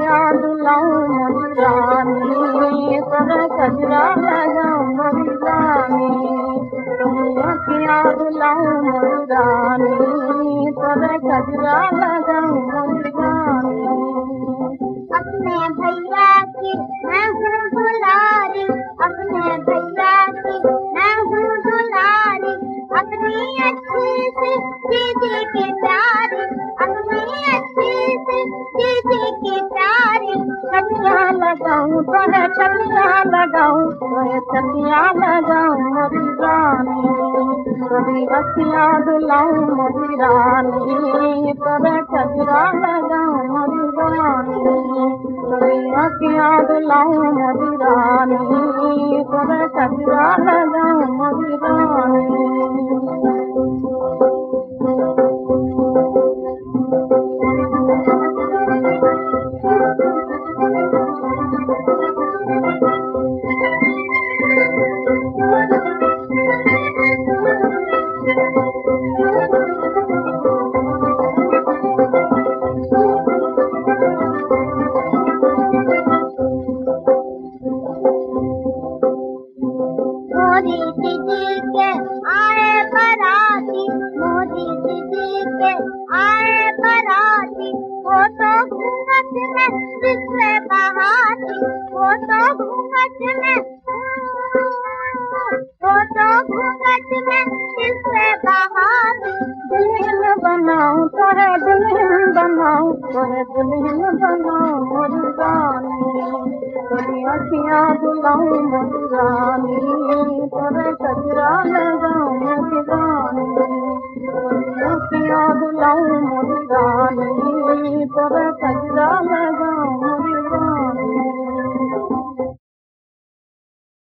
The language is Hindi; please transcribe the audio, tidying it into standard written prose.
दुलाऊं मोरी रानी तोरे कजरा लगाऊं मोरी रानी तेरी अखियां दुलाऊं मोरी रानी तोरे कजरा लगाऊं मोरी रानी अपने भैया की मैं हूँ दुलारी अपने भैया की मैं हूँ दुलारी अपनी अच्छी सी दीदी की प्यारी अपनी अच्छी सी दीदी की प्यारी छतिया लगाऊं तोहे छतिया लगाऊं तोहे छतिया लगाऊं मोरी रानी तोरी अखियां दुलाऊं मोरी रानी तोरे कजरा लगाऊं मोरी रानी तोरी अखियां दुलाऊं मोरी रानी तोरे कजरा लगाऊं मोरी रानी मोदी दीदी के आए बराती मोदी दीदी के आए बराती वो तो घूंघट में जिससे बहाती वो तो घूंघट में वो तो घूंघट में जिससे बहाती दुल्हन बनाऊं तोहे दुल्हन बनाऊं तोहे दुल्हन बनाऊं मोरी रानी तोरी अखियां दुलाऊं मोरी रानी तोरे कजरा लगाऊं मोरी रानी तोरी अखियां दुलाऊं मोरी रानी तोरे कजरा लगाऊं